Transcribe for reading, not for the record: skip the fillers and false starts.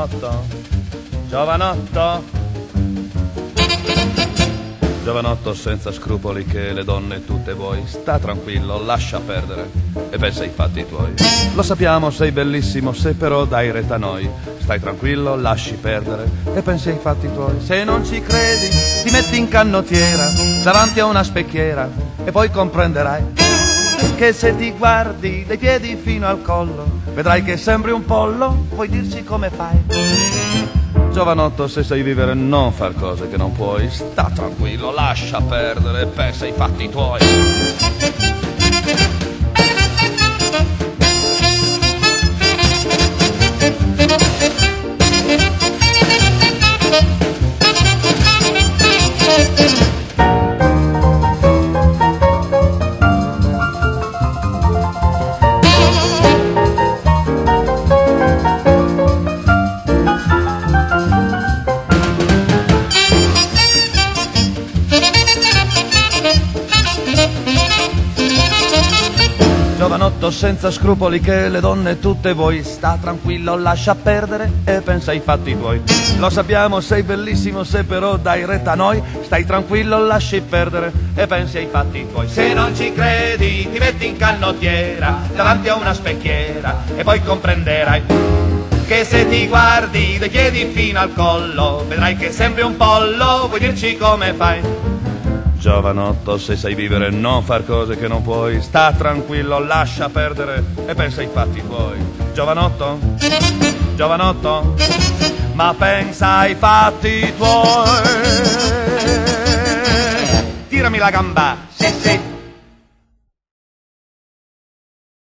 Giovanotto, giovanotto, giovanotto senza scrupoli che le donne tutte vuoi. Sta tranquillo, lascia perdere e pensa ai fatti tuoi. Lo sappiamo, sei bellissimo, se però dai retta a noi. Stai tranquillo, lasci perdere e pensi ai fatti tuoi. Se non ci credi, ti metti in canottiera davanti a una specchiera e poi comprenderai che se ti guardi dai piedi fino al collo vedrai che sembri un pollo. Puoi dirci come fai? Giovanotto, se sai vivere non far cose che non puoi. Sta tranquillo, lascia perdere e pensa ai fatti tuoi. Giovanotto senza scrupoli che le donne tutte vuoi. Sta tranquillo, lascia perdere e pensa ai fatti tuoi. Lo sappiamo, sei bellissimo, se però dai retta a noi. Stai tranquillo, lasci perdere e pensi ai fatti tuoi. Se non ci credi, ti metti in canottiera davanti a una specchiera e poi comprenderai che se ti guardi dai piedi fino al collo vedrai che sembri un pollo. Vuoi dirci come fai? Giovanotto, se sai vivere non far cose che non puoi. Sta tranquillo, lascia perdere e pensa ai fatti tuoi. Giovanotto, giovanotto, ma pensa ai fatti tuoi. Tirami la gamba, sì sì.